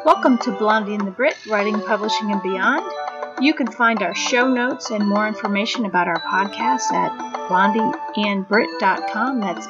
Welcome to Blondie and the Brit, Writing, Publishing, and Beyond. You can find our show notes and more information about our podcast at blondieandbrit.com. That's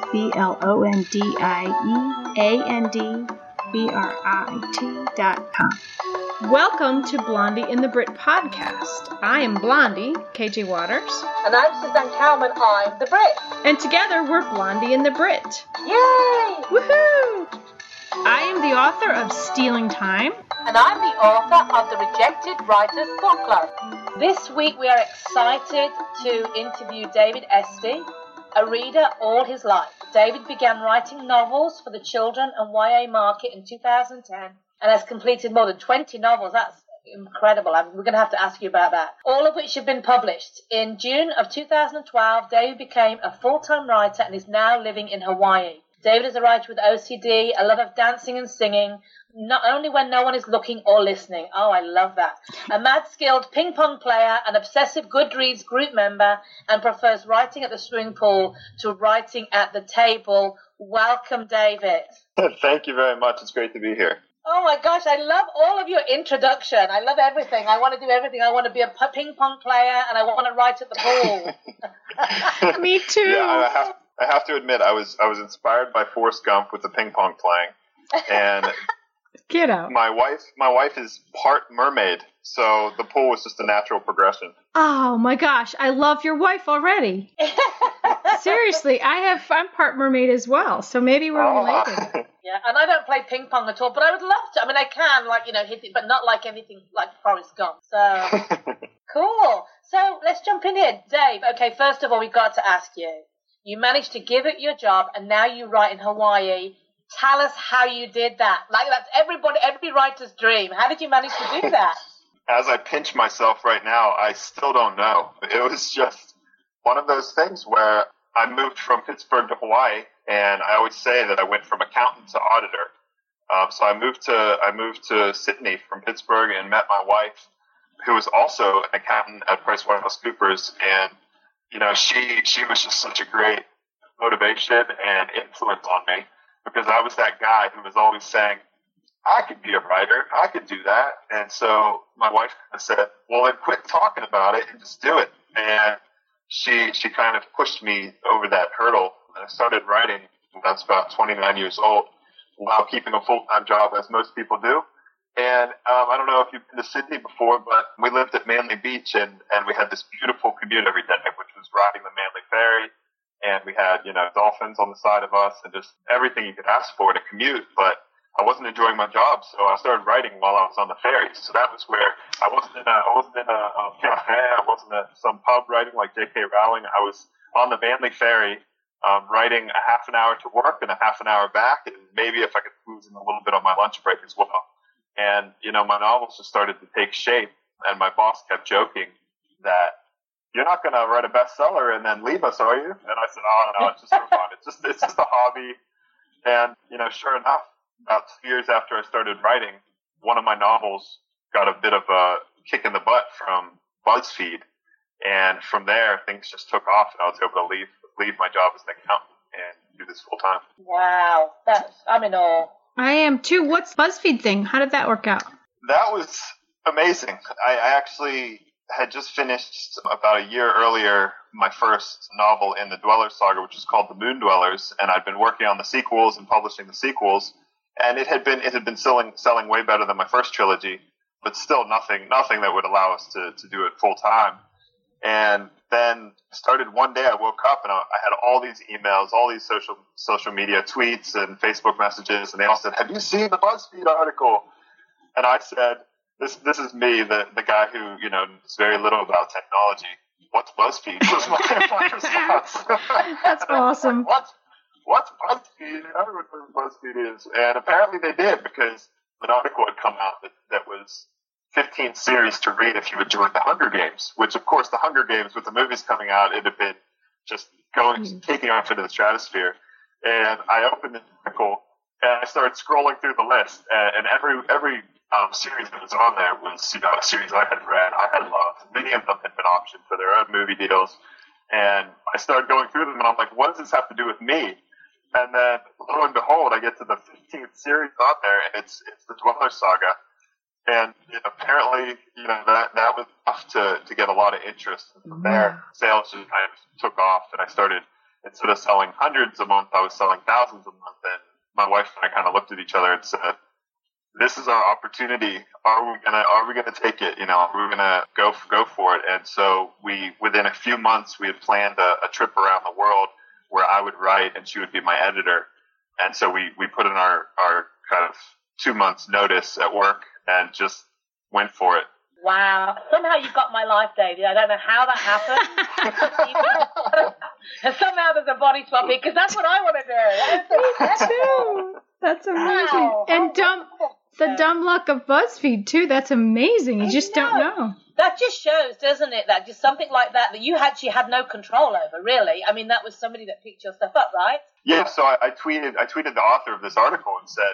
BLONDIEANDBRIT.com. Welcome to Blondie and the Brit podcast. I am Blondie, KJ Waters. And I'm Suzanne Cowman, I'm the Brit. And together we're Blondie and the Brit. Yay! Woohoo! I am the author of Stealing Time. And I'm the author of the Rejected Writers Book Club. This week we are excited to interview David Esty, a reader all his life. David began writing novels for the children and YA market in 2010 and has completed more than 20 novels. That's incredible. We're going to have to ask you about that. All of which have been published. In June of 2012, David became a full-time writer and is now living in Hawaii. David is a writer with OCD, a love of dancing and singing, not only when no one is looking or listening. Oh, I love that. A mad skilled ping pong player, an obsessive Goodreads group member, and prefers writing at the swimming pool to writing at the table. Welcome, David. Thank you very much. It's great to be here. Oh my gosh, I love all of your introduction. I love everything. I want to do everything. I want to be a ping pong player and I want to write at the pool. Me too. Yeah, I have to admit, I was inspired by Forrest Gump with the ping pong playing, and Kiddo. My wife is part mermaid, so the pool was just a natural progression. Oh my gosh, I love your wife already. Seriously, I'm part mermaid as well, so maybe we're related. Yeah, and I don't play ping pong at all, but I would love to. I mean, I can, hit it, but not like anything like Forrest Gump. So, cool. So, let's jump in here. Dave, okay, first of all, we've got to ask you. You managed to give it your job, and now you write in Hawaii. Tell us how you did that. Like, that's every writer's dream. How did you manage to do that? As I pinch myself right now, I still don't know. It was just one of those things where I moved from Pittsburgh to Hawaii, and I always say that I went from accountant to auditor. So I moved to Sydney from Pittsburgh and met my wife, who was also an accountant at PricewaterhouseCoopers, and she was just such a great motivation and influence on me, because I was that guy who was always saying, I could be a writer, I could do that. And so my wife said, well, then quit talking about it and just do it. And she kind of pushed me over that hurdle. And I started writing when I was about 29 years old while keeping a full-time job, as most people do. And I don't know if you've been to Sydney before, but we lived at Manly Beach, and we had this beautiful commute every day, which was riding the Manly Ferry. And we had, dolphins on the side of us and just everything you could ask for to commute. But I wasn't enjoying my job, so I started writing while I was on the ferry. So that was where I wasn't in a cafe, I wasn't at some pub writing like J.K. Rowling. I was on the Manly Ferry, writing a half an hour to work and a half an hour back, and maybe if I could squeeze in a little bit on my lunch break as well. And, my novels just started to take shape, and my boss kept joking that, you're not going to write a bestseller and then leave us, are you? And I said, oh, no, it's just for fun. It's just a hobby. And, sure enough, about 2 years after I started writing, one of my novels got a bit of a kick in the butt from BuzzFeed. And from there, things just took off, and I was able to leave my job as an accountant and do this full time. Wow. I'm in awe. I am too. What's BuzzFeed thing? How did that work out? That was amazing. I actually had just finished about a year earlier my first novel in the Dweller saga, which is called The Moon Dwellers, and I'd been working on the sequels and publishing the sequels, and it had been selling way better than my first trilogy, but still nothing that would allow us to do it full time. And then started one day, I woke up and I had all these emails, all these social media tweets and Facebook messages, and they all said, "Have you seen the BuzzFeed article?" And I said, This is me, the guy who, knows very little about technology. What's BuzzFeed? Was my response. That's awesome. What's BuzzFeed? I don't know what BuzzFeed is. And apparently they did, because an article had come out that was 15 series to read if you would join the Hunger Games, which, of course, the Hunger Games, with the movies coming out, it had been just taking off into the stratosphere. And I opened the article, and I started scrolling through the list, and every series that was on there was, a series I had read, I had loved. Many of them had been optioned for their own movie deals. And I started going through them, and I'm like, what does this have to do with me? And then, lo and behold, I get to the 15th series on there, and it's the Dweller saga. And apparently, that was enough to get a lot of interest. And from there, sales just kind of took off, and I started, instead of selling hundreds a month, I was selling thousands a month. And my wife and I kind of looked at each other and said, "This is our opportunity. Are we gonna take it? Are we gonna go for it?" And so within a few months, we had planned a trip around the world where I would write and she would be my editor. And so we put in our kind of 2 months notice at work and just went for it. Wow. Somehow you got my life, David. I don't know how that happened. And somehow there's a body swap here, because that's what I want to do. That's amazing. Wow. And the dumb luck of BuzzFeed, too. That's amazing. You just don't know. That just shows, doesn't it, that just something like that you actually had no control over, really. I mean, that was somebody that picked your stuff up, right? Yeah, so I tweeted the author of this article and said,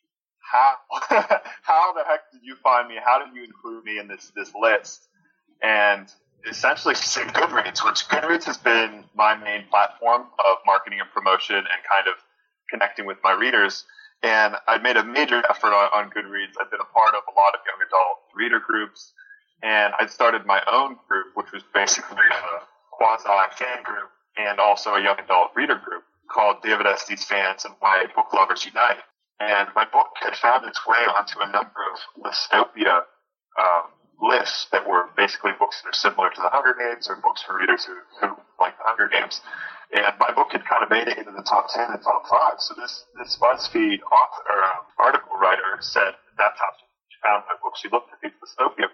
how the heck did you find me? How did you include me in this list? And essentially she said Goodreads, which Goodreads has been my main platform of marketing and promotion and kind of connecting with my readers. And I'd made a major effort on Goodreads. I've been a part of a lot of young adult reader groups. And I started my own group, which was basically a quasi-fan group and also a young adult reader group called David Estes Fans and Why Book Lovers Unite. And my book had found its way onto a number of Listopia lists that were basically books that are similar to The Hunger Games or books for readers who like The Hunger Games. And my book had kind of made it into the top 10 and top 5. So this BuzzFeed article writer said that's how she found my book. She looked at these Listopia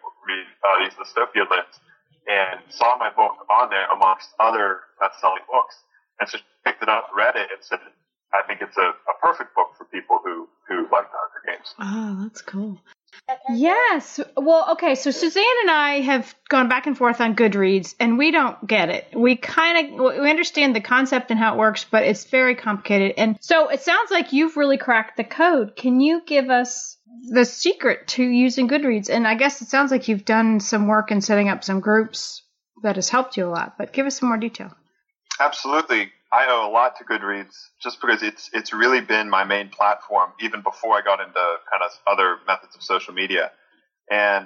lists and saw my book on there amongst other best-selling books. And so she picked it up, read it, and said, I think it's a perfect book for people who like The Hunger Games. Oh, that's cool. Yes. Well, okay, so Suzanne and I have gone back and forth on Goodreads, and we don't get it. We understand the concept and how it works, but it's very complicated. And so it sounds like you've really cracked the code. Can you give us the secret to using Goodreads? And I guess it sounds like you've done some work in setting up some groups that has helped you a lot, but give us some more detail. Absolutely. I owe a lot to Goodreads just because it's really been my main platform even before I got into kind of other methods of social media. And,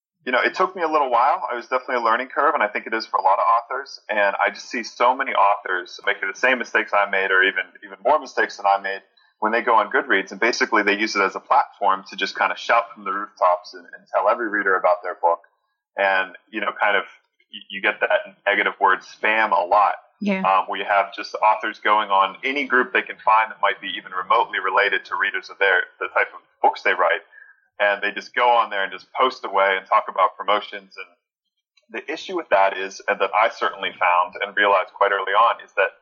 it took me a little while. I was definitely a learning curve, and I think it is for a lot of authors. And I just see so many authors making the same mistakes I made or even more mistakes than I made when they go on Goodreads. And basically they use it as a platform to just kind of shout from the rooftops and tell every reader about their book. And, kind of you get that negative word spam a lot. Yeah. Where you have just authors going on any group they can find that might be even remotely related to readers of the type of books they write. And they just go on there and just post away and talk about promotions. And the issue with that is, and that I certainly found and realized quite early on, is that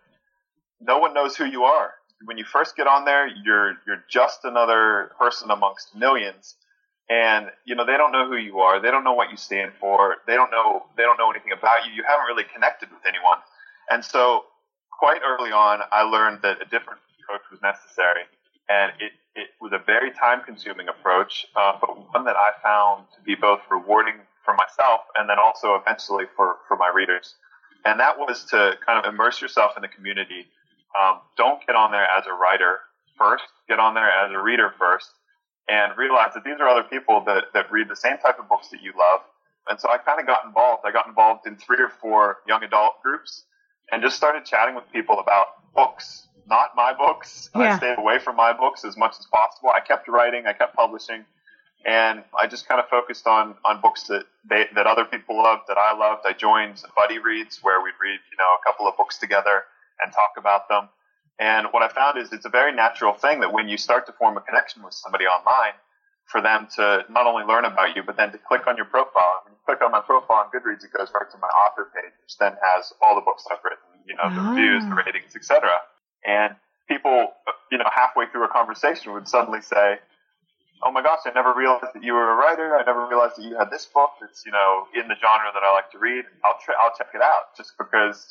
no one knows who you are. When you first get on there, you're just another person amongst millions. And, they don't know who you are. They don't know what you stand for. They don't know anything about you. You haven't really connected with anyone. And so quite early on, I learned that a different approach was necessary. And it was a very time-consuming approach, but one that I found to be both rewarding for myself and then also eventually for my readers. And that was to kind of immerse yourself in the community. Don't get on there as a writer first. Get on there as a reader first. And realize that these are other people that read the same type of books that you love. And so I kind of got involved. I got involved in 3 or 4 young adult groups. And just started chatting with people about books, not my books. Yeah. I stayed away from my books as much as possible. I kept writing, I kept publishing, and I just kind of focused on books that other people loved, that I loved. I joined buddy reads where we'd read, a couple of books together and talk about them. And what I found is it's a very natural thing that when you start to form a connection with somebody online, for them to not only learn about you, but then to click on your profile. When you click on my profile on Goodreads, it goes right to my author page, which then has all the books I've written, the reviews, the ratings, etc. And people, halfway through a conversation would suddenly say, "Oh my gosh, I never realized that you were a writer. I never realized that you had this book that's, in the genre that I like to read. I'll check it out," just because,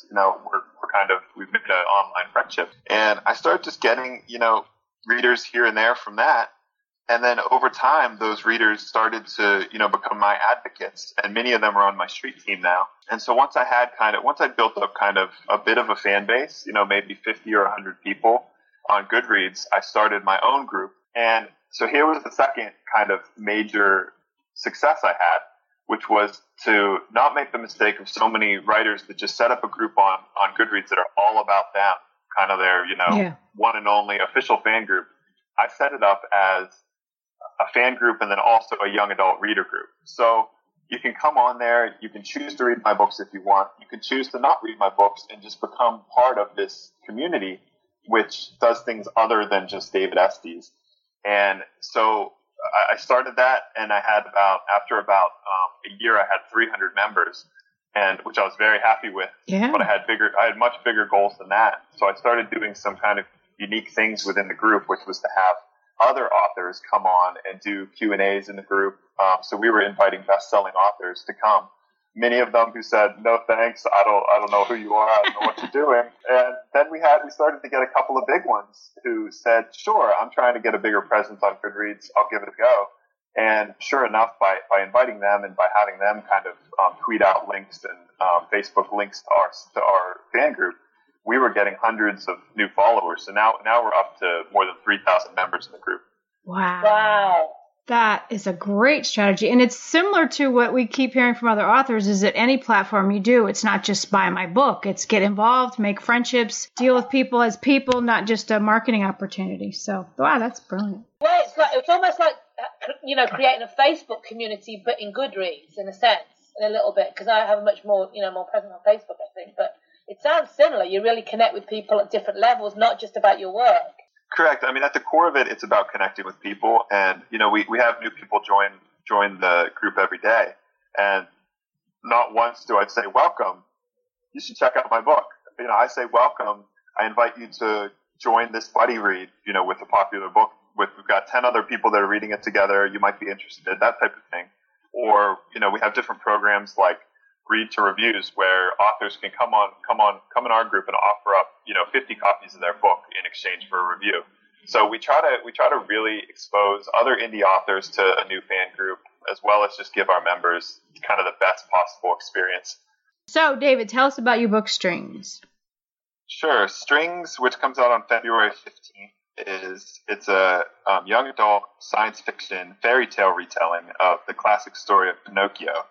we've made an online friendship. And I started just getting, readers here and there from that. And then over time, those readers started to, become my advocates, and many of them are on my street team now. And so once I built up kind of a bit of a fan base, maybe 50 or 100 people on Goodreads, I started my own group. And so here was the second kind of major success I had, which was to not make the mistake of so many writers that just set up a group on Goodreads that are all about them, kind of their, one and only official fan group. I set it up as a fan group and then also a young adult reader group. So you can come on there, you can choose to read my books if you want, you can choose to not read my books and just become part of this community which does things other than just David Estes. And so I started that, and I had after about a year, I had 300 members, and which I was very happy with. Yeah. But I had much bigger goals than that. So I started doing some kind of unique things within the group, which was to have other authors come on and do Q&As in the group. So we were inviting best-selling authors to come. Many of them who said, "No thanks, I don't know who you are, I don't know what you're doing." And then we started to get a couple of big ones who said, "Sure, I'm trying to get a bigger presence on Goodreads, I'll give it a go." And sure enough, by inviting them and by having them kind of tweet out links and Facebook links to our fan group, we were getting hundreds of new followers. So now we're up to more than 3,000 members in the group. Wow. That is a great strategy. And it's similar to what we keep hearing from other authors is that any platform you do, it's not just buy my book. It's get involved, make friendships, deal with people as people, not just a marketing opportunity. So, wow, that's brilliant. Well, it's almost like, creating a Facebook community, but in Goodreads, in a sense, in a little bit, because I have a much more, more presence on Facebook, I think. But it sounds similar. You really connect with people at different levels, not just about your work. Correct. I mean, at the core of it, it's about connecting with people. And, we have new people join the group every day. And not once do I say, "Welcome, you should check out my book." I say, "Welcome, I invite you to join this buddy read, with a popular book. We've got 10 other people that are reading it together. You might be interested," that type of thing. Or, we have different programs like Read to Reviews, where authors can come in our group and offer up, 50 copies of their book in exchange for a review. So we try to really expose other indie authors to a new fan group, as well as just give our members kind of the best possible experience. So, David, tell us about your book, Strings. Sure. Strings, which comes out on February 15th, it's a young adult science fiction fairy tale retelling of the classic story of Pinocchio.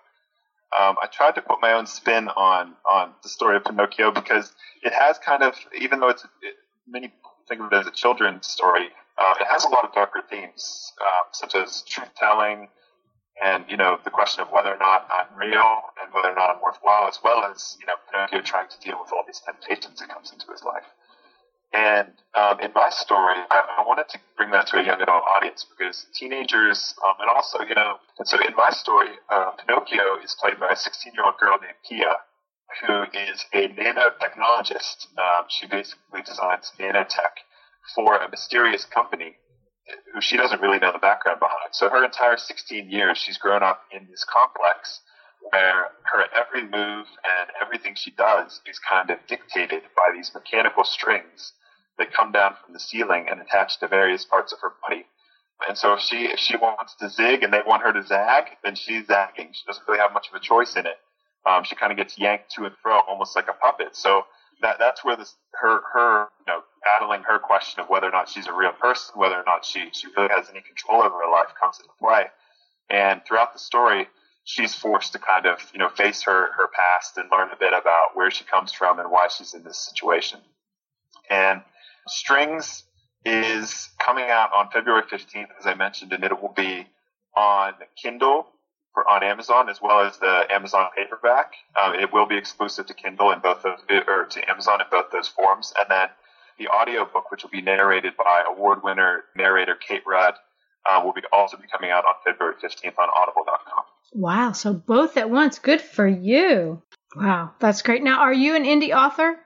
I tried to put my own spin on the story of Pinocchio because it has kind of, even though many people think of it as a children's story, it has a lot of darker themes, such as truth-telling and, the question of whether or not I'm real and whether or not I'm worthwhile, as well as, Pinocchio trying to deal with all these temptations that comes into his life. And in my story, I wanted to bring that to a young adult audience because teenagers, and also, and so in my story, Pinocchio is played by a 16-year-old girl named Pia, who is a nanotechnologist. She basically designs nanotech for a mysterious company who she doesn't really know the background behind. So her entire 16 years, she's grown up in this complex where her every move and everything she does is kind of dictated by these mechanical strings that come down from the ceiling and attach to various parts of her body. And so if she wants to zig and they want her to zag, then she's zagging. She doesn't really have much of a choice in it. She kind of gets yanked to and fro almost like a puppet. So that's where her battling her question of whether or not she's a real person, whether or not she really has any control over her life comes into play. And throughout the story, she's forced to kind of, face her past and learn a bit about where she comes from and why she's in this situation. And Strings is coming out on February 15th, as I mentioned, and it will be on Kindle on Amazon as well as the Amazon paperback. It will be exclusive to Kindle in both those, or to Amazon in both those forms. And then the audiobook, which will be narrated by award winner narrator Kate Rudd, will also be coming out on February 15th on audible.com. Wow. So both at once. Good for you. Wow. That's great. Now, are you an indie author?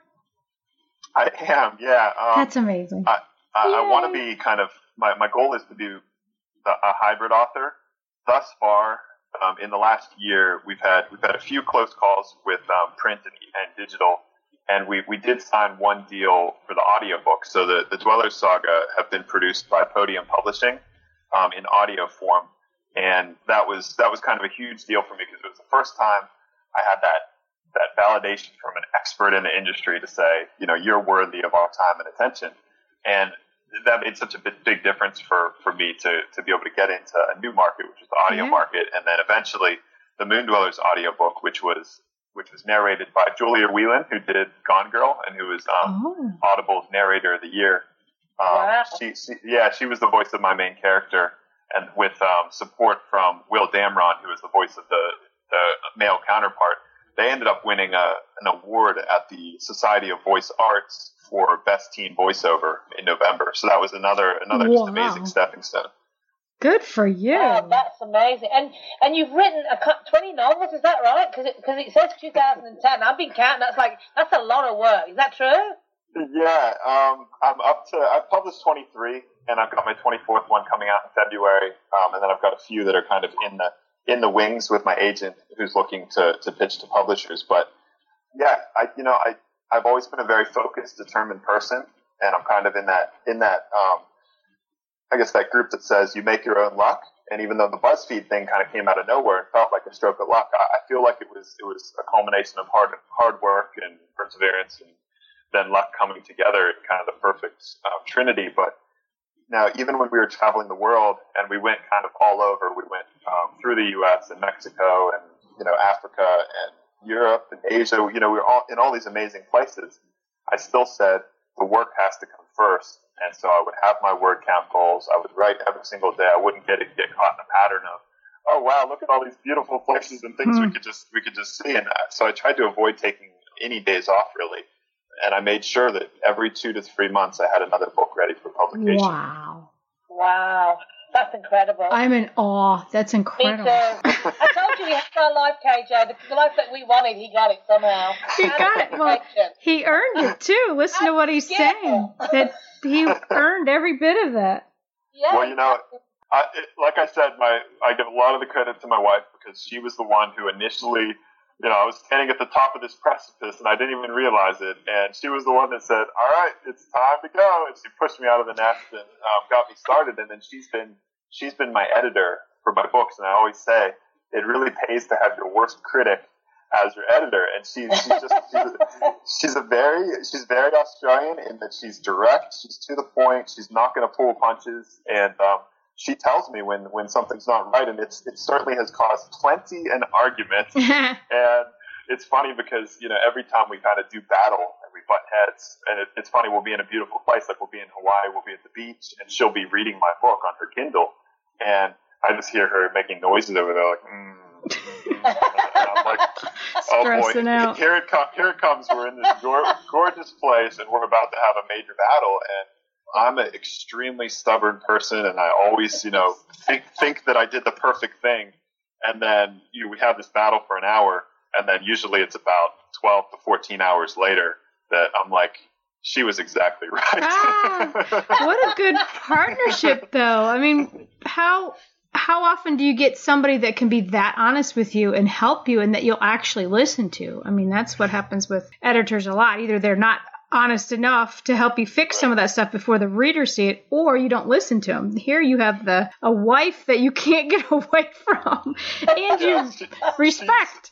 I am, yeah. That's amazing. I want to be kind of, my goal is to be a hybrid author. Thus far, in the last year, we've had a few close calls with print and digital, and we did sign one deal for the audiobook. So the Dweller Saga have been produced by Podium Publishing in audio form, and that was kind of a huge deal for me because it was the first time I had that validation from an expert in the industry to say, you're worthy of our time and attention. And that made such a big difference for me to be able to get into a new market, which is the audio market, and then eventually the Moon Dwellers audiobook, which was narrated by Julia Whelan, who did Gone Girl and who was Audible's narrator of the year. Wow. She was the voice of my main character, and with support from Will Damron, who was the voice of the male counterpart. They ended up winning an award at the Society of Voice Arts for Best Teen Voiceover in November. So that was another just amazing stepping stone. Good for you. Wow, that's amazing. And you've written 20 novels, is that right? Because it says 2010. I've been counting. That's a lot of work. Is that true? Yeah. I've published 23, and I've got my 24th one coming out in February. And then I've got a few that are kind of in the wings with my agent who's looking to pitch to publishers. But yeah, I've always been a very focused, determined person, and I'm kind of in that I guess that group that says you make your own luck. And even though the BuzzFeed thing kind of came out of nowhere and felt like a stroke of luck, I feel like it was a culmination of hard work and perseverance, and then luck coming together in kind of the perfect trinity. But now, even when we were traveling the world, and we went kind of all over, we went through the U.S. and Mexico and Africa and Europe and Asia. We were all in all these amazing places. I still said the work has to come first, and so I would have my word count goals. I would write every single day. I wouldn't get caught in a pattern of, oh wow, look at all these beautiful places and things we could just see. And so I tried to avoid taking any days off, really. And I made sure that every 2 to 3 months I had another book ready for publication. Wow. That's incredible. I'm in awe. That's incredible. Me too. I told you we had our life, KJ. The life that we wanted, he got it somehow. He got it. Well, he earned it too. Listen to what he's saying. That he earned every bit of that. Yeah. Well, like I said, I give a lot of the credit to my wife, because she was the one who initially, I was standing at the top of this precipice and I didn't even realize it. And she was the one that said, all right, it's time to go. And she pushed me out of the nest and got me started. And then she's been my editor for my books. And I always say it really pays to have your worst critic as your editor. And she's very Australian in that she's direct. She's to the point. She's not going to pull punches. And, she tells me when something's not right, and it certainly has caused plenty an argument. And it's funny because, every time we kind of do battle and we butt heads, and it's funny, we'll be in a beautiful place, like we'll be in Hawaii, we'll be at the beach, and she'll be reading my book on her Kindle, and I just hear her making noises over there, like, and I'm like, oh boy, out. Here it comes. We're in this gorgeous place, and we're about to have a major battle, and I'm an extremely stubborn person, and I always, think that I did the perfect thing. And then we have this battle for an hour, and then usually it's about 12 to 14 hours later that I'm like, she was exactly right. What a good partnership, though. I mean, how often do you get somebody that can be that honest with you and help you, and that you'll actually listen to? I mean, that's what happens with editors a lot. Either they're not honest enough to help you fix some of that stuff before the readers see it, or you don't listen to them. Here you have a wife that you can't get away from, and you respect.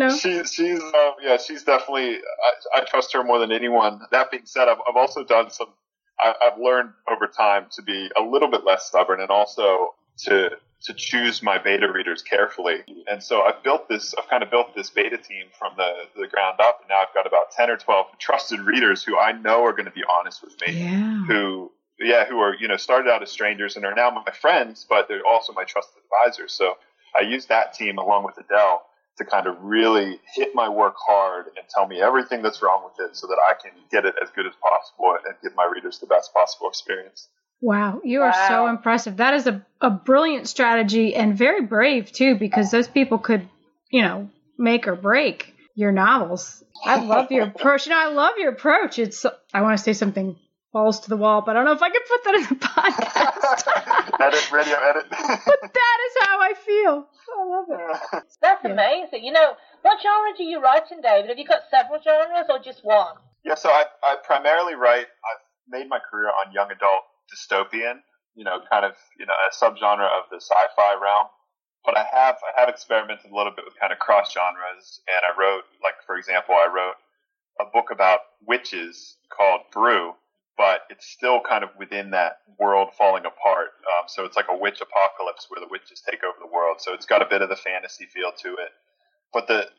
She's definitely. I trust her more than anyone. That being said, I've also done some. I've learned over time to be a little bit less stubborn, and also to choose my beta readers carefully. And so I've kind of built this beta team from the ground up, and now I've got about 10 or 12 trusted readers who I know are going to be honest with me, who are, started out as strangers and are now my friends, but they're also my trusted advisors. So I use that team along with Adele to kind of really hit my work hard and tell me everything that's wrong with it so that I can get it as good as possible and give my readers the best possible experience. Wow, you are so impressive. That is a brilliant strategy, and very brave, too, because those people could, make or break your novels. I love your approach. I love your approach. I want to say something balls to the wall, but I don't know if I can put that in the podcast. Radio edit. But that is how I feel. I love it. That's amazing. What genre do you write in, David? Have you got several genres or just one? Yeah, so I primarily write, I've made my career on young adult dystopian, kind of, a subgenre of the sci-fi realm. But I have experimented a little bit with kind of cross genres, and I wrote, for example, a book about witches called Brew, but it's still kind of within that world falling apart. So it's like a witch apocalypse where the witches take over the world. So it's got a bit of the fantasy feel to it. But the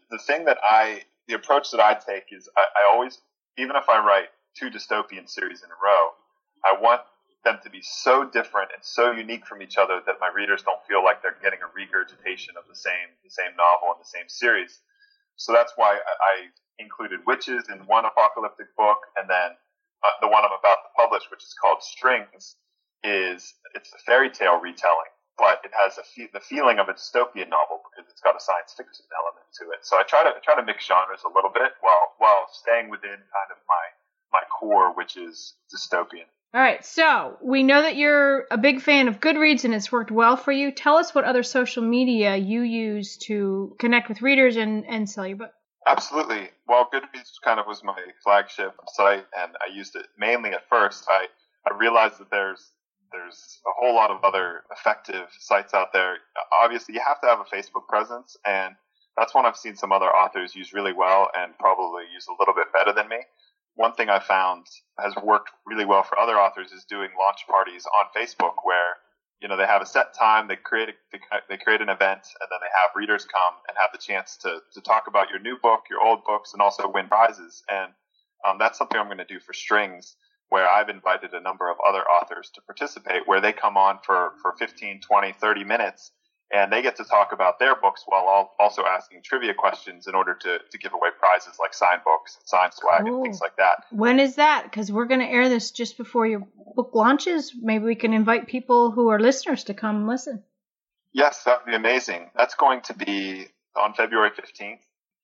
approach that I take is I always, even if I write 2 dystopian series in a row, I want them to be so different and so unique from each other that my readers don't feel like they're getting a regurgitation of the same novel and the same series. So that's why I included witches in one apocalyptic book, and then the one I'm about to publish, which is called Strings, it's a fairy tale retelling, but it has the feeling of a dystopian novel because it's got a science fiction element to it. So I try to mix genres a little bit while staying within kind of my core, which is dystopian. All right, so we know that you're a big fan of Goodreads and it's worked well for you. Tell us what other social media you use to connect with readers and sell your book. Absolutely. Well, Goodreads kind of was my flagship site, and I used it mainly at first. I realized that there's a whole lot of other effective sites out there. Obviously, you have to have a Facebook presence, and that's one I've seen some other authors use really well and probably use a little bit better than me. One thing I found has worked really well for other authors is doing launch parties on Facebook where, they have a set time, they create an event, and then they have readers come and have the chance to talk about your new book, your old books, and also win prizes. And that's something I'm going to do for Strings, where I've invited a number of other authors to participate, where they come on for 15, 20, 30 minutes, and they get to talk about their books while also asking trivia questions in order to give away prizes like signed books and signed swag and things like that. When is that? Because we're going to air this just before your book launches. Maybe we can invite people who are listeners to come listen. Yes, that would be amazing. That's going to be on February 15th,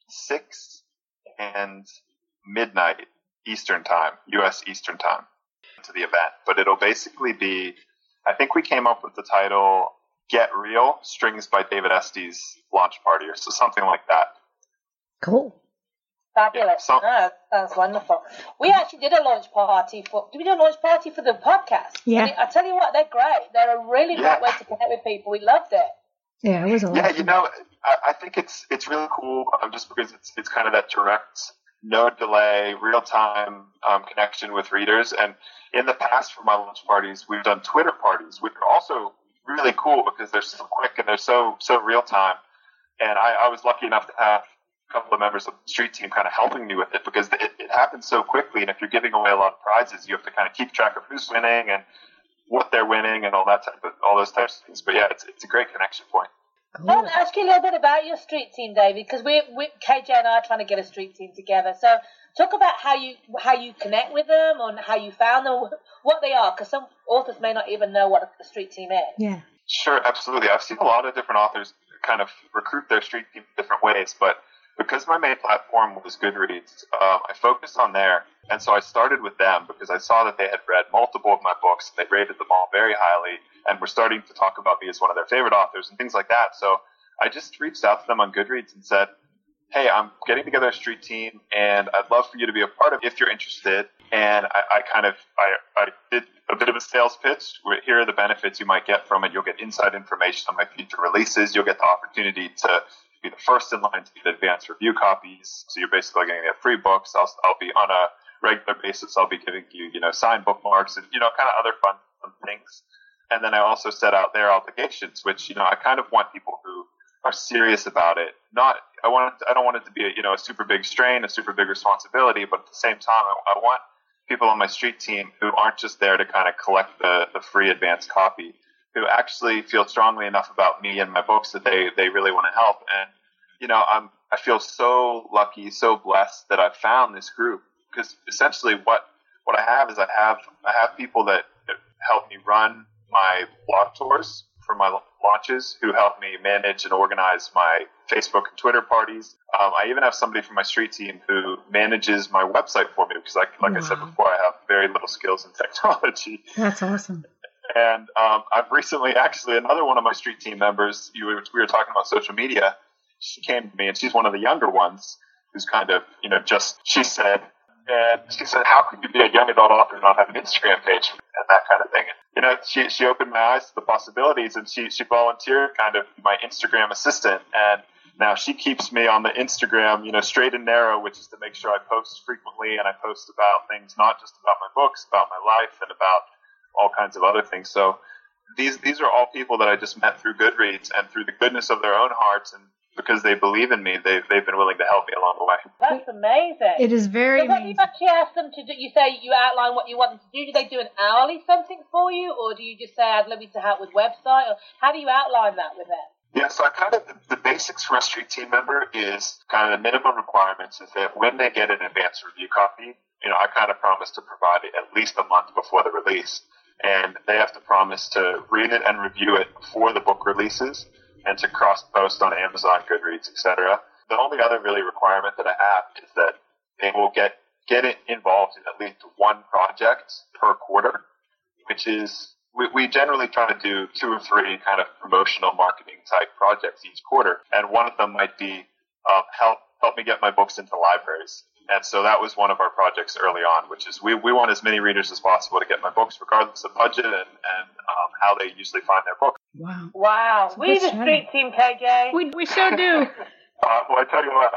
6 and midnight Eastern time, U.S. Eastern time, to the event. But it'll basically be, I think we came up with the title Get Real, Strings by David Estes launch party, or so something like that. Cool. Fabulous. Yeah, sounds wonderful. We actually did a launch party did we do a launch party for the podcast? Yeah. And I tell you what, they're great. They're a really great way to connect with people. We loved it. Yeah, it was a lot. Yeah, I think it's really cool just because it's kind of that direct, no delay, real time connection with readers. And in the past for my launch parties, we've done Twitter parties, which are also really cool because they're so quick and they're so real time. And I was lucky enough to have a couple of members of the street team kind of helping me with it because it happens so quickly. And if you're giving away a lot of prizes, you have to kind of keep track of who's winning and what they're winning and all those types of things. But yeah, it's a great connection point. Cool. I want to ask you a little bit about your street team, David, because we KJ and I are trying to get a street team together. So talk about how you connect with them and how you found them, what they are, because some authors may not even know what a street team is. Yeah. Sure, absolutely. I've seen a lot of different authors kind of recruit their street team in different ways, but because my main platform was Goodreads, I focused on there. And so I started with them because I saw that they had read multiple of my books. They rated them all very highly and were starting to talk about me as one of their favorite authors and things like that. So I just reached out to them on Goodreads and said, hey, I'm getting together a street team and I'd love for you to be a part of it if you're interested. And I did a bit of a sales pitch. Here are the benefits you might get from it. You'll get inside information on my future releases. You'll get the opportunity to be the first in line to get advanced review copies. So you're basically going to get free books. I'll be on a regular basis. I'll be giving you, signed bookmarks and, kind of other fun things. And then I also set out their obligations, which, I kind of want people who are serious about it. I don't want it to be a super big strain, a super big responsibility, but at the same time, I want people on my street team who aren't just there to kind of collect the free advanced copy, who actually feel strongly enough about me and my books that they really want to help. And, I feel so lucky, so blessed that I've found this group because essentially what I have is I have people that help me run my blog tours for my launches, who help me manage and organize my Facebook and Twitter parties. I even have somebody from my street team who manages my website for me because, I said before, I have very little skills in technology. That's awesome. And I've recently, actually, another one of my street team members, we were talking about social media, she came to me, and she's one of the younger ones who's kind of, she said, how could you be a young adult author and not have an Instagram page and that kind of thing? She opened my eyes to the possibilities, and she volunteered kind of my Instagram assistant, and Now she keeps me on the Instagram, straight and narrow, which is to make sure I post frequently, and I post about things, not just about my books, about my life and about all kinds of other things. So these are all people that I just met through Goodreads, and through the goodness of their own hearts, and because they believe in me, they've been willing to help me along the way. That's amazing. It is very so what amazing. do you actually ask them to do? You say you outline what you want them to do. Do they do an hourly something for you, or do you just say, I'd love you to help with website? Or how do you outline that with them? Yeah, so the basics for a street team member is kind of the minimum requirements is that when they get an advance review copy, I kind of promise to provide it at least a month before the release. And they have to promise to read it and review it before the book releases, and to cross-post on Amazon, Goodreads, etc. The only other really requirement that I have is that they will get it involved in at least one project per quarter, which is, we generally try to do 2 or 3 kind of promotional marketing type projects each quarter. And one of them might be help me get my books into libraries. And so that was one of our projects early on, which is we want as many readers as possible to get my books, regardless of budget and how they usually find their book. Wow. We the street team, KJ. We sure do. Well, I tell you what,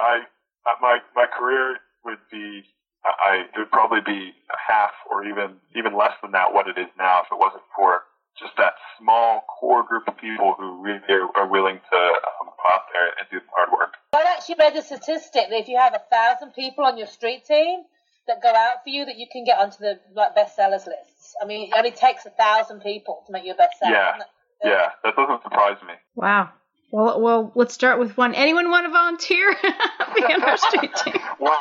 my career would be, it would probably be half or even less than that what it is now if it wasn't for just that small core group of people who really are willing to go out there and do the hard work. I actually read a statistic that if you have 1,000 people on your street team that go out for you, that you can get onto the bestsellers lists. I mean, it only takes 1,000 people to make you a bestseller. Yeah, that doesn't surprise me. Wow. Well, let's start with one. Anyone want to volunteer? Be on our street team. Well,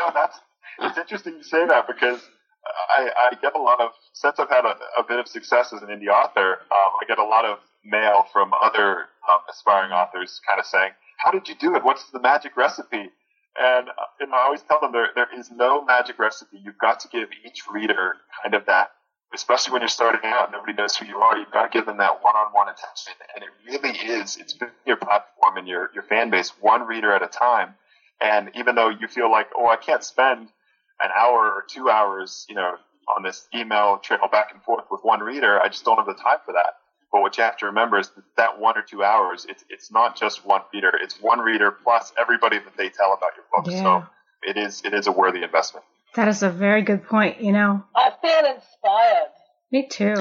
it's interesting you say that, because I get a lot of, since I've had a bit of success as an indie author, I get a lot of mail from other aspiring authors kind of saying, how did you do it? What's the magic recipe? And I always tell them there is no magic recipe. You've got to give each reader kind of that, especially when you're starting out and nobody knows who you are, you've got to give them that one-on-one attention. And it really is, it's been your platform and your fan base, one reader at a time. And even though you feel like, I can't spend an hour or 2 hours, on this email trail back and forth with one reader, I just don't have the time for that. But what you have to remember is that 1 or 2 hours, it's not just one reader, it's one reader plus everybody that they tell about your book. Yeah. So it is a worthy investment. That is a very good point, I feel inspired. Me too.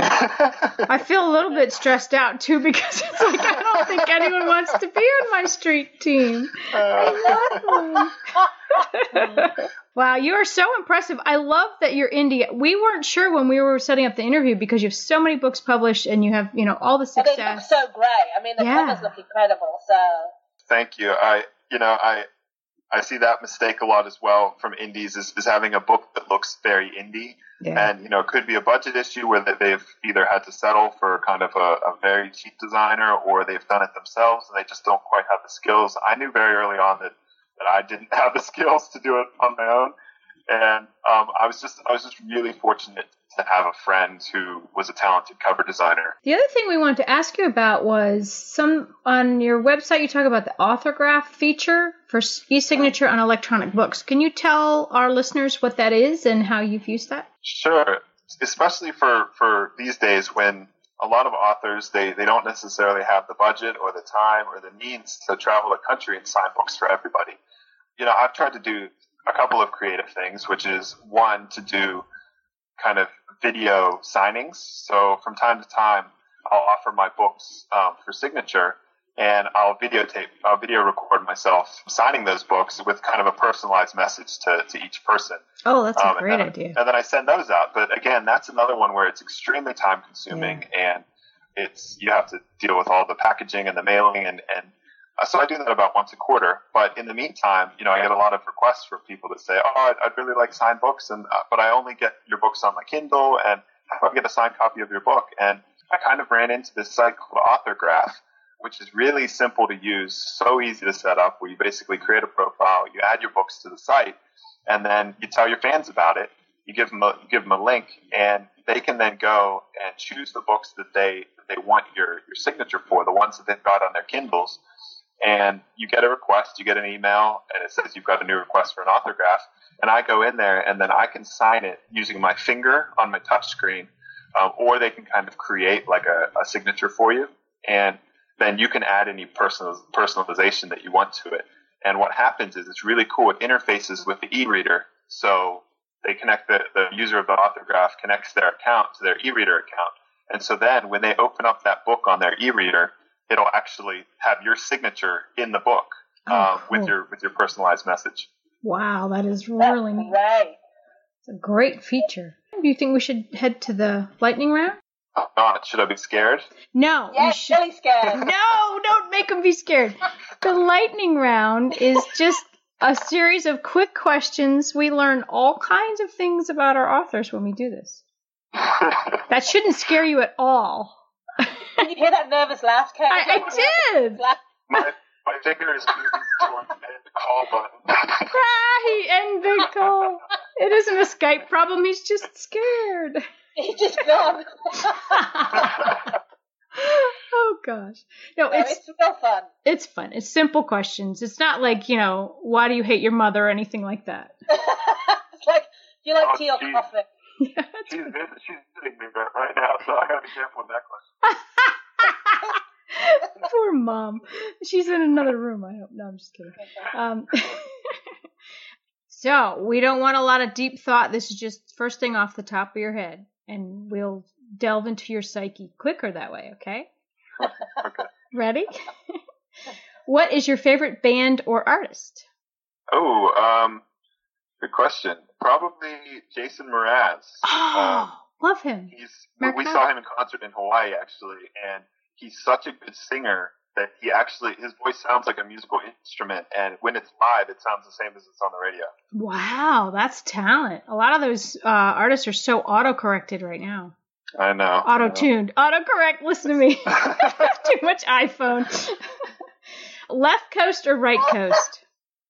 I feel a little bit stressed out too, because it's like I don't think anyone wants to be on my street team. Wow, you are so impressive. I love that you're indie. We weren't sure when we were setting up the interview, because you have so many books published and you have, all the success. They look so great. I mean, the covers look incredible. So thank you. I see that mistake a lot as well from indies is having a book that looks very indie. Yeah. And, it could be a budget issue where they've either had to settle for kind of a very cheap designer, or they've done it themselves and they just don't quite have the skills. I knew very early on that I didn't have the skills to do it on my own. And I was just really fortunate to have a friend who was a talented cover designer. The other thing we wanted to ask you about was on your website you talk about the Authorgraph feature for e-signature on electronic books. Can you tell our listeners what that is and how you've used that? Sure. Especially for these days when a lot of authors, they don't necessarily have the budget or the time or the means to travel the country and sign books for everybody. I've tried to do a couple of creative things, which is one, to do kind of video signings. So from time to time, I'll offer my books for signature, and I'll video record myself signing those books with kind of a personalized message to each person. Oh, that's a great idea. And then I send those out. But again, that's another one where it's extremely time consuming, and you have to deal with all the packaging and the mailing, and so I do that about once a quarter. But in the meantime, I get a lot of requests for people that say, I'd really like signed books, but I only get your books on my Kindle, and how do I get a signed copy of your book? And I kind of ran into this site called Authorgraph, which is really simple to use, so easy to set up, where you basically create a profile, you add your books to the site, and then you tell your fans about it. You give them a link, and they can then go and choose the books that they want your signature for, the ones that they've got on their Kindles. And you get a request, you get an email, and it says you've got a new request for an autograph. And I go in there, and then I can sign it using my finger on my touch screen, or they can kind of create like a signature for you. And then you can add any personalization that you want to it. And what happens is it's really cool. It interfaces with the e-reader. So they connect the user of the Authorgraph connects their account to their e-reader account. And so then when they open up that book on their e-reader, it'll actually have your signature in the book cool. with your personalized message. Wow, that is really neat. Right. It's a great feature. Do you think we should head to the lightning round? Oh, God, should I be scared? No, you Yes, should. really scared. No, don't make them be scared. The lightning round is just a series of quick questions. We learn all kinds of things about our authors when we do this. That shouldn't scare you at all. Can you hear that nervous laugh, Kate? I did. My finger is moving towards the call button. He ended the call. It isn't a Skype problem. He's just scared. He's just gone. Oh, gosh. No, it's real fun. It's fun. It's simple questions. It's not like, why do you hate your mother or anything like that. It's like, do you like tea or coffee? Yeah, she's visiting me right now, so I gotta be careful with that question. Poor mom. She's in another room, I hope. No, I'm just kidding. So, we don't want a lot of deep thought. This is just first thing off the top of your head. And we'll delve into your psyche quicker that way, okay? Okay. Ready? What is your favorite band or artist? Oh, good question. Probably Jason Mraz. Oh, love him. We saw him in concert in Hawaii, actually, and he's such a good singer that his voice sounds like a musical instrument, and when it's live, it sounds the same as it's on the radio. Wow, that's talent. A lot of those artists are so auto-corrected right now. I know. Auto-tuned. Autocorrect, listen to me. Too much iPhone. Left coast or right coast?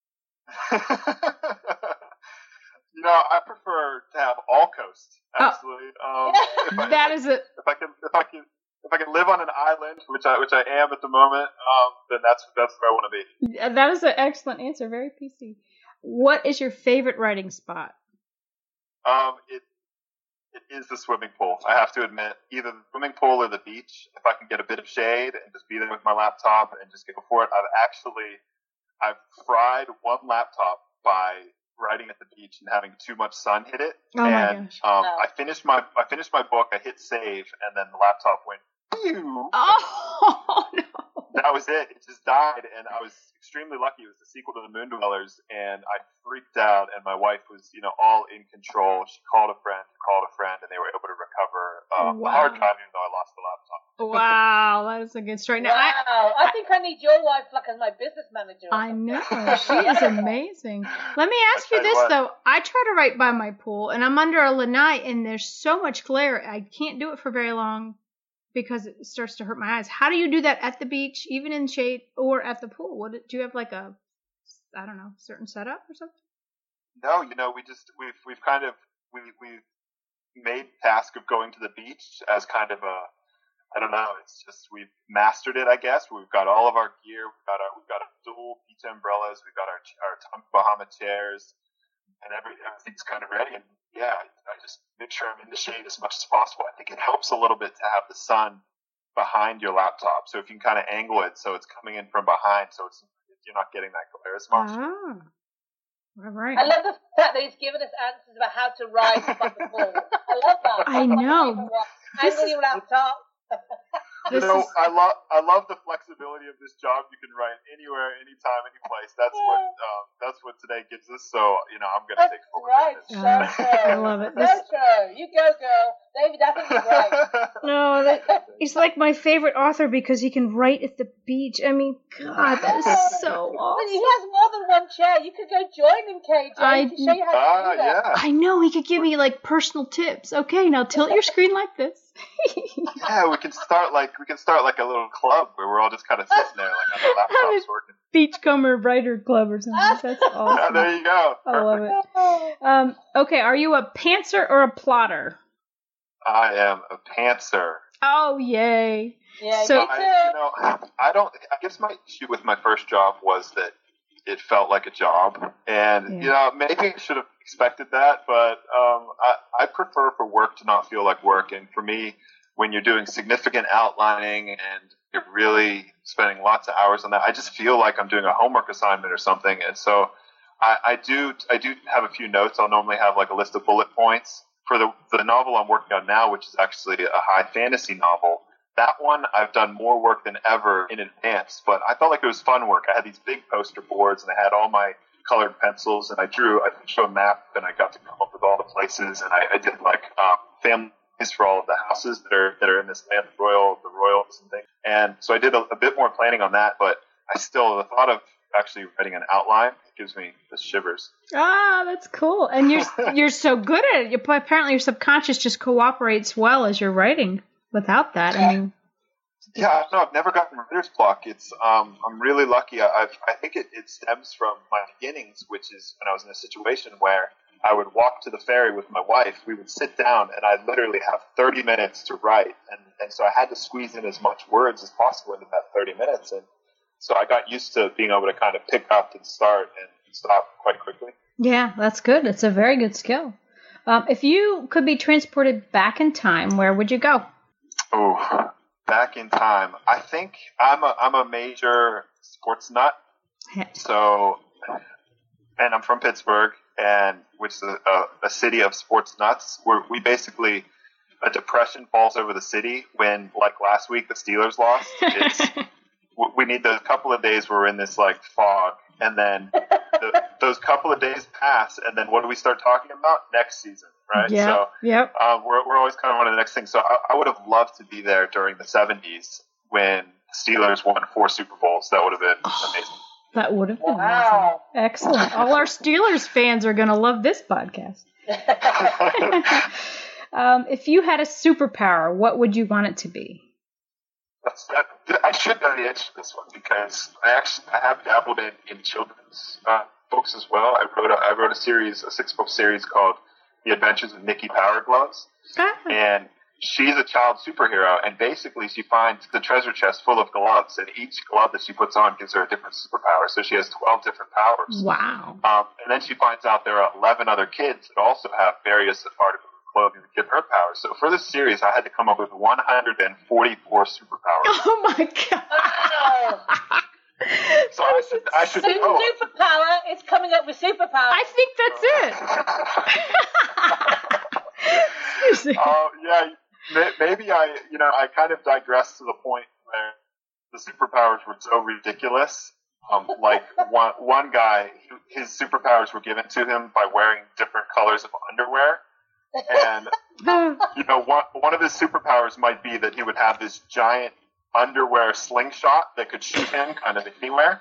I prefer to have all coast, actually. If I can live on an island, which I am at the moment, then that's where I want to be. That is an excellent answer. Very PC. What is your favorite writing spot? It is the swimming pool. I have to admit, either the swimming pool or the beach. If I can get a bit of shade and just be there with my laptop and just go for it. I've fried one laptop by writing at the beach and having too much sun hit it. Oh my gosh. I finished my book. I hit save, and then the laptop went. Pew! Oh no! That was it. It just died, and I was extremely lucky. It was the sequel to The Moon Dwellers, and I freaked out. And my wife was, all in control. She called a friend, and they were able to recover the hard drive, even though I lost the laptop. Wow, that is a good story. Now, I think I need your wife as my business manager. I know. She is amazing. Let me ask you this, though. I try to write by my pool, and I'm under a lanai, and there's so much glare, I can't do it for very long because it starts to hurt my eyes. How do you do that at the beach, even in shade, or at the pool? Do you have a certain setup or something? No, we've made task of going to the beach as kind of it's just we've mastered it, I guess. We've got all of our gear. We've got our dual beach umbrellas. We've got our Tommy Bahama chairs, and everything's kind of ready. And yeah, I just make sure I'm in the shade as much as possible. I think it helps a little bit to have the sun behind your laptop. So if you can kind of angle it so it's coming in from behind, so you're not getting that glare as much. All right. I love the fact that he's given us answers about how to write from the pool. I love that. I know. Angle your laptop. I love the flexibility of this job. You can write anywhere, anytime, any place. That's what today gives us. So I'm gonna take full advantage. So true. I love it. So true. You go, girl. David, I think you're right. No, he's like my favorite author because he can write at the beach. I mean, God, that is so awesome. But he has more than one chair. You could go join him, KJ. He can show you how to do that. Yeah. I know, he could give me personal tips. Okay, now tilt your screen like this. Yeah, we can start like a little club where we're all just kind of sitting there on our laptops working. Beachcomber Writer Club or something. That's awesome. Yeah, there you go. I love it. Okay, are you a pantser or a plotter? I am a pantser. Oh, yay. Yeah, so, I guess my issue with my first job was that it felt like a job. And, maybe I should have expected that, but I prefer for work to not feel like work. And for me, when you're doing significant outlining and you're really spending lots of hours on that, I just feel like I'm doing a homework assignment or something. And so I do have a few notes. I'll normally have like a list of bullet points for the novel I'm working on now, which is actually a high fantasy novel. That one, I've done more work than ever in advance, but I felt like it was fun work. I had these big poster boards, and I had all my colored pencils, and I drew a map, and I got to come up with all the places, and I did like families for all of the houses that are in this land, the royals and things. And so I did a bit more planning on that, but the thought of actually writing an outline gives me the shivers. Ah, that's cool. And you're so good at it. Apparently your subconscious just cooperates well as you're writing. Without that, I mean, yeah, no, I've never gotten writer's block. It's I'm really lucky. I think it stems from my beginnings, which is when I was in a situation where I would walk to the ferry with my wife. We would sit down, and I'd literally have 30 minutes to write, and so I had to squeeze in as much words as possible into that 30 minutes, and so I got used to being able to kind of pick up and start and stop quite quickly. Yeah, that's good. It's a very good skill. If you could be transported back in time, where would you go? Oh, back in time. I think I'm a major sports nut. So, and I'm from Pittsburgh, which is a city of sports nuts, where we basically, a depression falls over the city when, like last week, the Steelers lost. We need those couple of days where we're in this like fog, and then those couple of days pass, and then what do we start talking about? Next season, right? Yeah. So, yep. We're always kind of on to the next thing. So I would have loved to be there during the 70s when the Steelers won 4 Super Bowls. That would have been amazing. That would have been amazing. Excellent. All our Steelers fans are going to love this podcast. If you had a superpower, what would you want it to be? I should know the answer to this one because I have dabbled in children's books as well. I wrote a 6-book series called The Adventures of Nikki Power Gloves, and she's a child superhero, and basically she finds the treasure chest full of gloves, and each glove that she puts on gives her a different superpower. So she has 12 different powers. Wow. And then she finds out there are 11 other kids that also have various articles clothing to give her powers. So for this series, I had to come up with 144 superpowers. Oh my god! Wow. So I should know. Superpower is coming up with superpowers. I think that's it. Yeah, maybe I kind of digressed to the point where the superpowers were so ridiculous. Like one guy, his superpowers were given to him by wearing different colors of underwear. And, one of his superpowers might be that he would have this giant underwear slingshot that could shoot him kind of anywhere.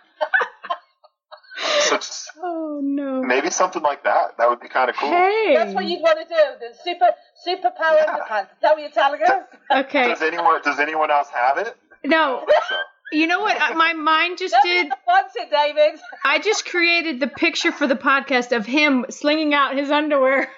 So just, oh, no. Maybe something like that. That would be kind of cool. Hey. That's what you'd want to do. The superpower of the pants. Is that what you're telling us? Okay. Does anyone else have it? No. I don't think so. You know what? My mind just did. Wants it, David. I just created the picture for the podcast of him slinging out his underwear.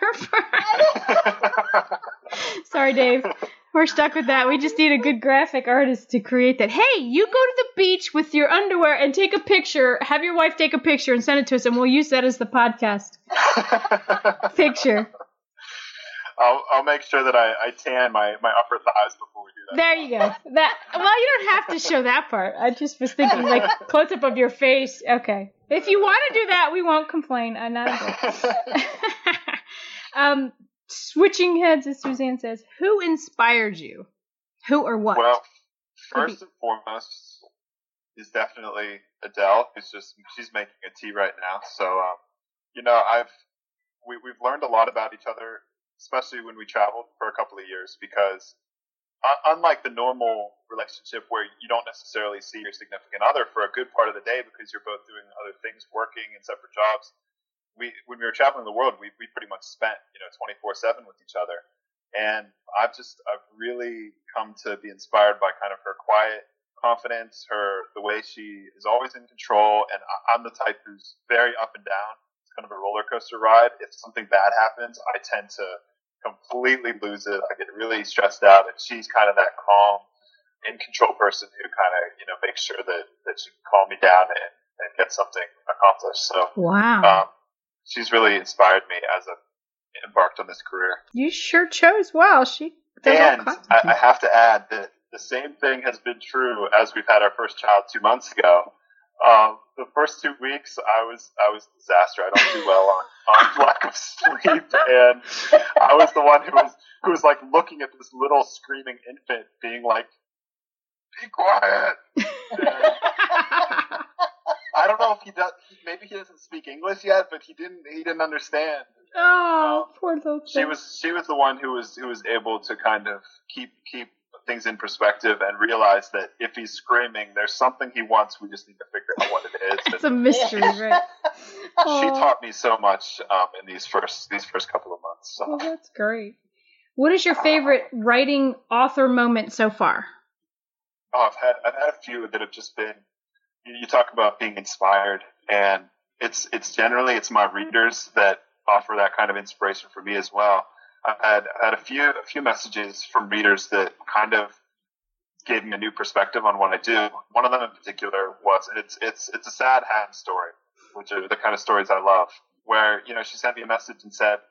Sorry, Dave. We're stuck with that. We just need a good graphic artist to create that. Hey, you go to the beach with your underwear and take a picture. Have your wife take a picture and send it to us, and we'll use that as the podcast picture. I'll make sure that I tan my upper thighs before we do that. There you go. Well, you don't have to show that part. I just was thinking like close up of your face. Okay. If you want to do that, we won't complain. Switching heads, as Suzanne says, who inspired you? Who or what? Well, first and foremost is definitely Adele, she's making a tea right now. So, we've learned a lot about each other, especially when we traveled for a couple of years, because unlike the normal relationship where you don't necessarily see your significant other for a good part of the day because you're both doing other things, working in separate jobs, when we were traveling the world, we pretty much spent 24/7 with each other, and I've really come to be inspired by kind of her quiet confidence, the way she is always in control, and I'm the type who's very up and down. It's kind of a roller coaster ride. If something bad happens, I tend to completely lose it. I get really stressed out, and she's kind of that calm, in control person who kind of makes sure that she can calm me down and get something accomplished. So wow. She's really inspired me as I embarked on this career. You sure chose well. She And I have to add that the same thing has been true as we've had our first child 2 months ago. The first 2 weeks, I was a disaster. I don't do well on lack of sleep, and I was the one who was like looking at this little screaming infant, being like, "Be quiet." I don't know if he does. Maybe he doesn't speak English yet, but he didn't understand. Oh, poor little thing. She was the one who was able to kind of keep things in perspective and realize that if he's screaming, there's something he wants. We just need to figure out what it is. It's a mystery, right? She taught me so much in these first couple of months. So. Well, that's great. What is your favorite writing author moment so far? Oh, I've had a few that have just been. You talk about being inspired, and it's generally my readers that offer that kind of inspiration for me as well. I've had a few messages from readers that kind of gave me a new perspective on what I do. One of them in particular was it's a sad ham story, which are the kind of stories I love. Where she sent me a message and said,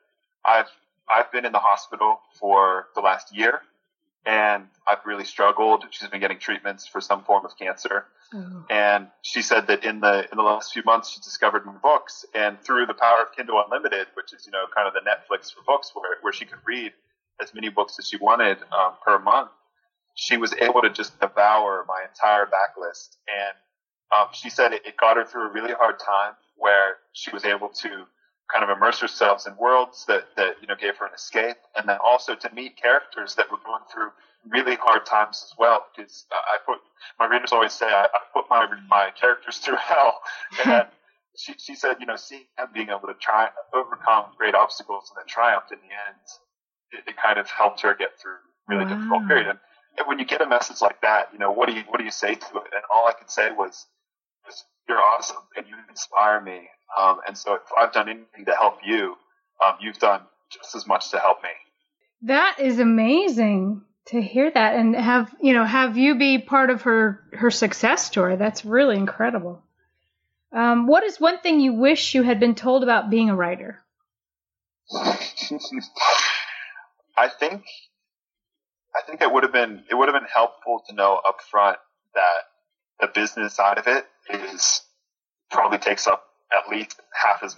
I've been in the hospital for the last year, and I've really struggled. She's been getting treatments for some form of cancer. Oh. And she said that in the last few months, she discovered my books, and through the power of Kindle Unlimited, which is, kind of the Netflix for books where she could read as many books as she wanted, per month, she was able to just devour my entire backlist. And, she said it got her through a really hard time where she was able to kind of immerse herself in worlds that gave her an escape, and then also to meet characters that were going through really hard times as well. Because my readers always say I put my characters through hell, and she said seeing them being able to try and overcome great obstacles and then triumph in the end, it kind of helped her get through a really difficult period. And when you get a message like that, what do you say to it? And all I could say was you're awesome and you inspire me. And so if I've done anything to help you, you've done just as much to help me. That is amazing to hear that, and have you be part of her success story. That's really incredible. What is one thing you wish you had been told about being a writer? I think it would have been helpful to know up front that the business side of it probably takes up at least as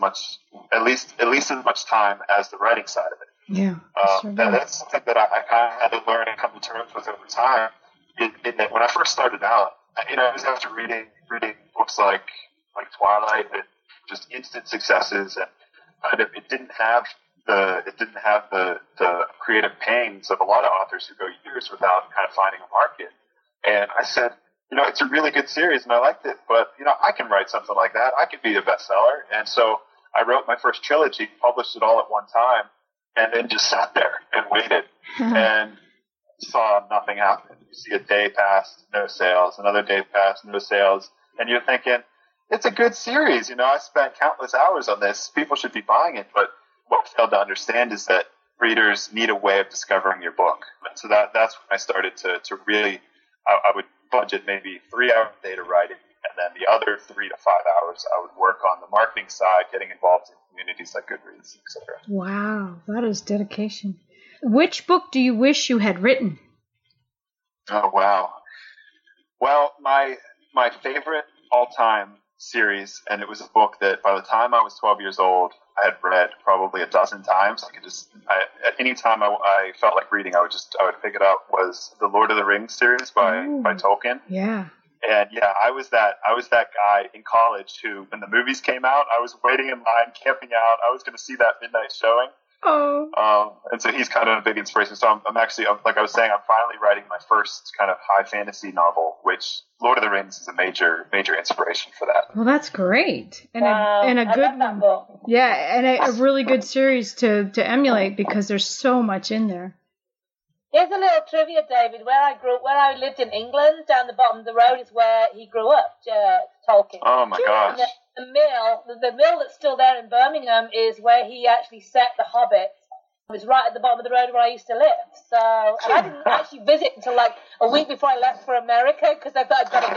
much time as the writing side of it. Yeah. And that's something that I kind of had to learn and come to terms with over time. That when I first started out, I was after reading books like Twilight, and just instant successes, and it didn't have the creative pains of a lot of authors who go years without kind of finding a market. And I said, it's a really good series and I liked it, but, I can write something like that. I could be a bestseller. And so I wrote my first trilogy, published it all at one time, and then just sat there and waited and saw nothing happen. You see a day pass, no sales, another day pass, no sales. And you're thinking, it's a good series. I spent countless hours on this. People should be buying it. But what I failed to understand is that readers need a way of discovering your book. And so that's when I started to really, I would budget maybe 3 hours a day to write it, and then the other 3 to 5 hours I would work on the marketing side, getting involved in communities like Goodreads, etc. Wow, that is dedication. Which book do you wish you had written? Oh, wow. Well, my favorite all-time series, and it was a book that by the time I was 12 years old, I had read probably a dozen times. At any time I felt like reading, I would pick it up, was the Lord of the Rings series by Tolkien. Yeah. And yeah, I was that guy in college who, when the movies came out, I was waiting in line, camping out. I was going to see that midnight showing. Oh. And so he's kind of a big inspiration. So I'm actually, like I was saying, I'm finally writing my first kind of high fantasy novel, which Lord of the Rings is a major inspiration for that. Well, that's great. And wow. a good one. Book. Yeah, and a really good series to emulate, because there's so much in there. Here's a little trivia, David. Where I lived in England, down the bottom of the road is where he grew up, Tolkien. Oh my gosh. And the mill that's still there in Birmingham is where he actually set The Hobbit. It was right at the bottom of the road where I used to live. So, and I didn't actually visit until like a week before I left for America, because I thought I'd better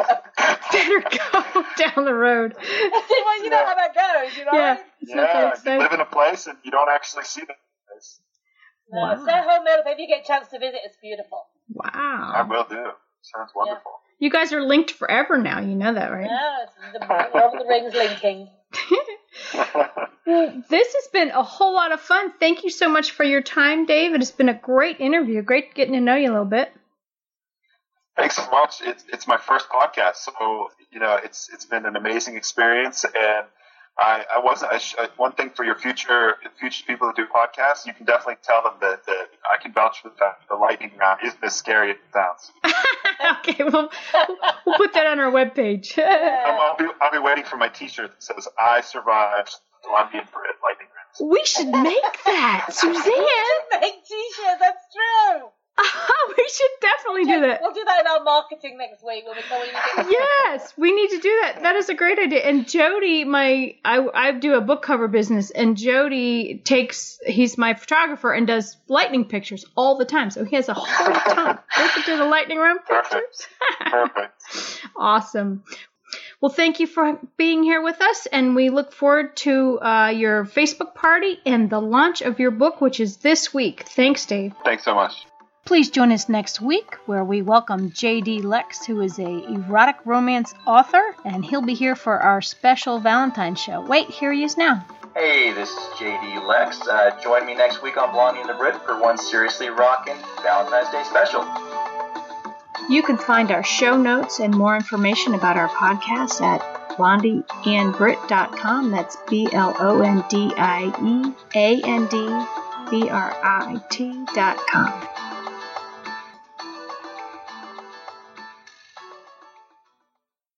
go. Better go down the road. Well, you know how that goes, Yeah. You live in a place and you don't actually see the place. Wow. Say hi, Mel. If you get a chance to visit, it's beautiful. Wow. I will do. Sounds wonderful. You guys are linked forever now. You know that, right? Yeah, it's Lord of the Rings linking. Well, this has been a whole lot of fun. Thank you so much for your time, Dave. It's been a great interview. Great getting to know you a little bit. Thanks so much. It's my first podcast, so it's been an amazing experience. And I wasn't. One thing for your future people who do podcasts, you can definitely tell them that I can vouch for that the lightning round isn't as scary as it sounds. Okay, well, we'll put that on our webpage. I'll be waiting for my T-shirt that says "I survived Blondie and Brit lightning rounds." We should make that, Suzanne. Make t-shirts. That's true. We should definitely do that. We'll do that in our marketing next week when we go in. Yes, we need to do that. That is a great idea. And Jody, I do a book cover business, and Jody he's my photographer and does lightning pictures all the time. So he has a whole ton. We could do the lightning round pictures. Perfect. Awesome. Well, thank you for being here with us, and we look forward to your Facebook party and the launch of your book, which is this week. Thanks, Dave. Thanks so much. Please join us next week where we welcome J.D. Lex, who is a erotic romance author, and he'll be here for our special Valentine's show. Wait, here he is now. Hey, this is J.D. Lex. Join me next week on Blondie and the Brit for one seriously rockin' Valentine's Day special. You can find our show notes and more information about our podcast at blondieandbrit.com. That's BLONDIEANDBRIT.com.